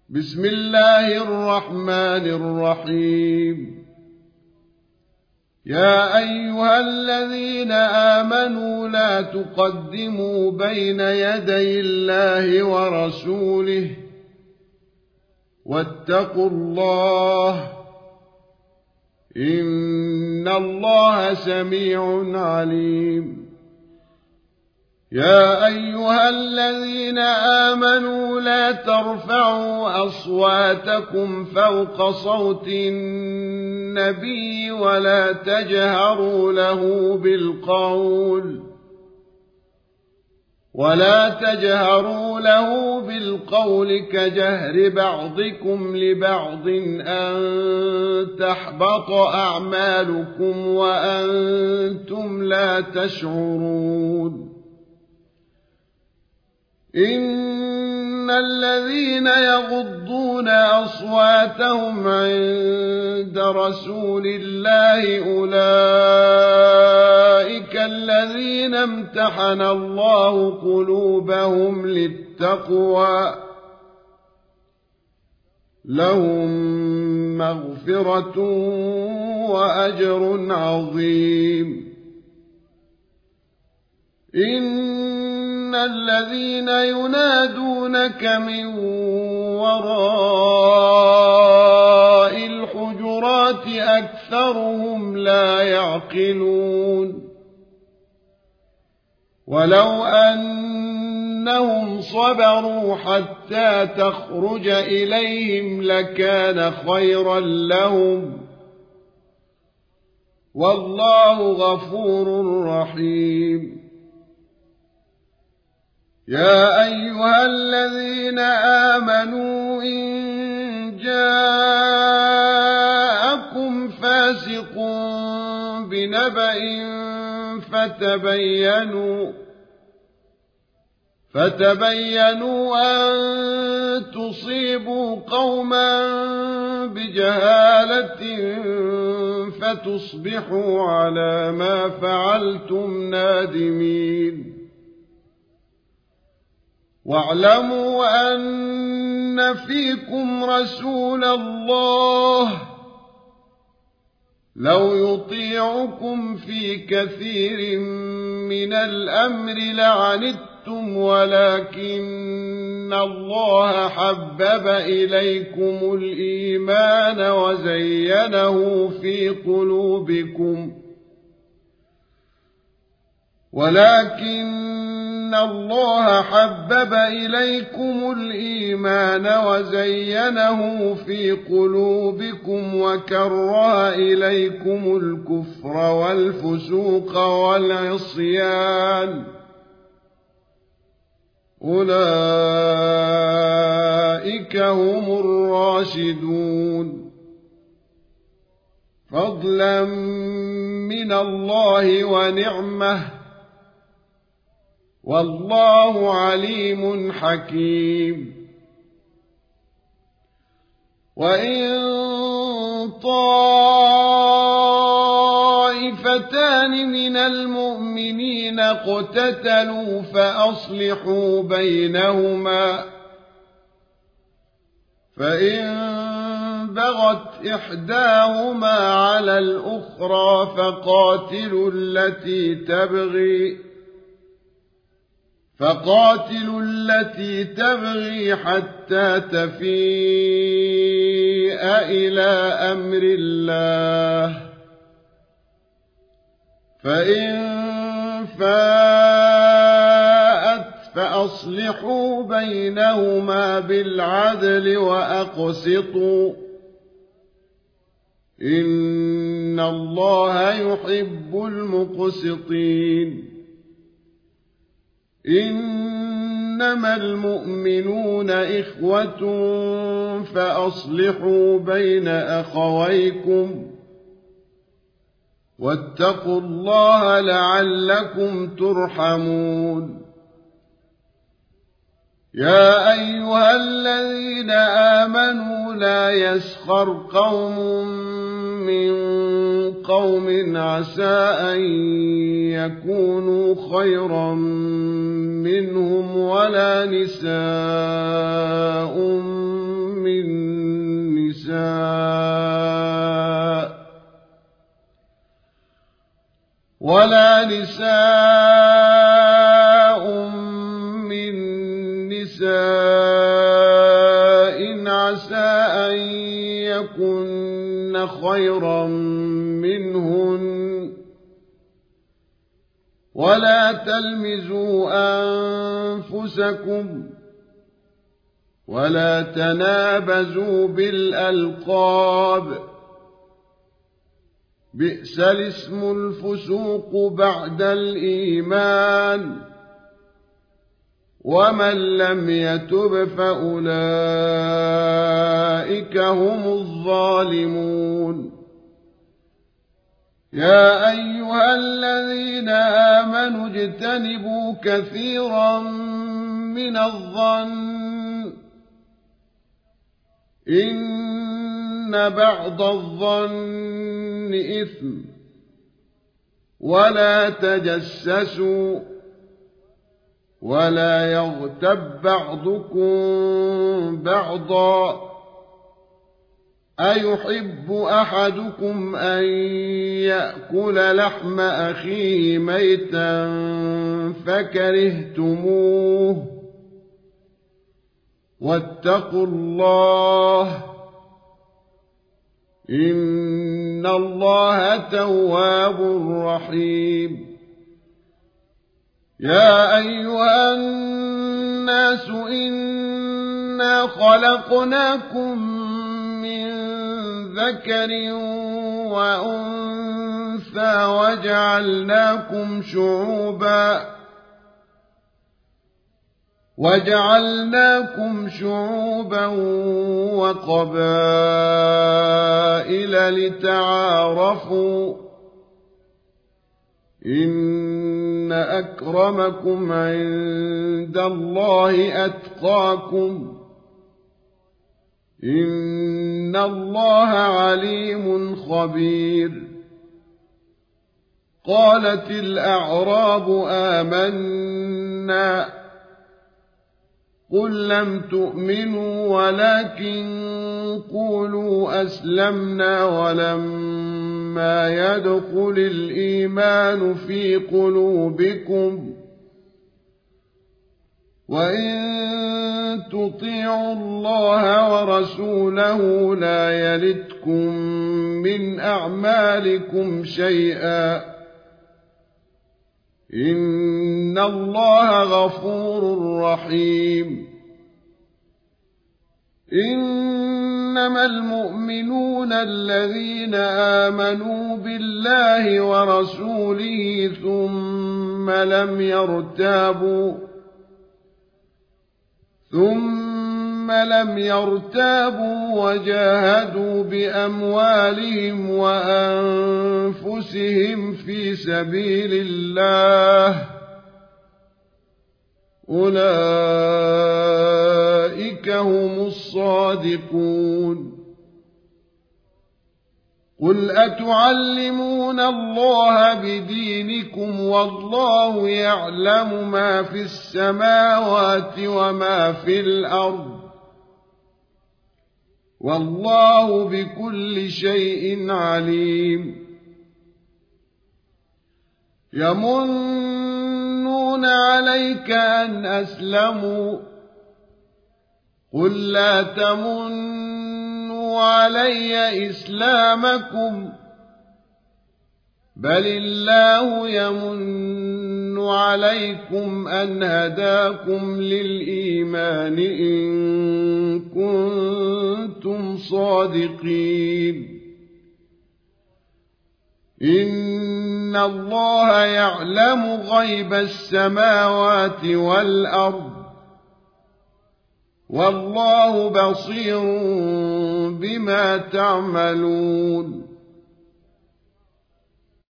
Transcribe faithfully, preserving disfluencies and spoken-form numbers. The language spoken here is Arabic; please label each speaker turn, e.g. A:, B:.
A: بسم الله الرحمن الرحيم. يا أيها الذين آمنوا لا تقدموا بين يدي الله ورسوله واتقوا الله إن الله سميع عليم. يا أيها الذين آمنوا لا ترفعوا أصواتكم فوق صوت النبي ولا تجهروا له بالقول ولا تجهروا له بالقول كجهر بعضكم لبعض أن تحبط أعمالكم وأنتم لا تشعرون. إن الذين يغضون أصواتهم عند رسول الله أولئك الذين امتحن الله قلوبهم للتقوى لهم مغفرة وأجر عظيم. إن الذين ينادونك من وراء الحجرات أكثرهم لا يعقلون. ولو أنهم صبروا حتى تخرج إليهم لكان خيرا لهم والله غفور رحيم. يا أيها الذين آمنوا إن جاءكم فاسق بنبأ فتبينوا فتبينوا أن تصيبوا قوما بجهالة فتصبحوا على ما فعلتم نادمين. واعلموا أن فيكم رسول الله لو يطيعكم في كثير من الأمر لعنتم ولكن الله حبب إليكم الإيمان وزينه في قلوبكم ولكن إن الله حبب إليكم الإيمان وزينه في قلوبكم وكره إليكم الكفر والفسوق والعصيان أولئك هم الراشدون فضلا من الله ونعمه والله عليم حكيم. وإن طائفتان من المؤمنين اقتتلوا فأصلحوا بينهما فإن بغت إحداهما على الأخرى فقاتلوا التي تبغي فقاتلوا التي تبغي حتى تفيء إلى أمر الله فإن فاءت فأصلحوا بينهما بالعدل وأقسطوا إن الله يحب المقسطين. إنما المؤمنون إخوة فأصلحوا بين أخويكم واتقوا الله لعلكم ترحمون. يا أيها الذين آمنوا لا يسخر قوم من قوم عسى أن يكونوا خيرا منهم ولا نساء ولا نساء من نساء عسى أن يكن خيرا منهن ولا تلمزوا أنفسكم ولا تنابزوا بالألقاب بئس الاسم الفسوق بعد الإيمان ومن لم يتب فأولئك هم الظالمون يا أيها الذين آمنوا اجتنبوا كثيرا من الظن إن بعض الظن إثم ولا تجسسوا ولا يغتب بعضكم بعضا أيحب أحدكم أن يأكل لحم أخيه ميتا فكرهتموه واتقوا الله إن الله تواب رحيم يا أيها الناس إنا خلقناكم من ذكر وأنثى وجعلناكم شعوبا وجعلناكم شعوبا وقبائل لتعارفوا إن أكرمكم عند الله أتقاكم إن الله عليم خبير قالت الأعراب آمنا قل لم تؤمنوا ولكن قولوا أسلمنا ولما يدخل الإيمان في قلوبكم وإن تطيعوا الله ورسوله لا يلتكم من أعمالكم شيئا إن الله غفور رحيم إنما المؤمنون الذين آمنوا بالله ورسوله ثم لم يرتابوا ثم لم يرتابوا وجاهدوا بأموالهم وأنفسهم في سبيل الله أولئك هم الصادقون قل أتعلمون الله بدينكم والله يعلم ما في السماوات وما في الأرض والله بكل شيء عليم يمنون عليك أن أسلموا قل لا تمنوا علي إسلامكم بل الله يمن عليكم أن هداكم للإيمان إن كنتم صادقين إن الله يعلم غيب السماوات والأرض والله بصير بما تعملون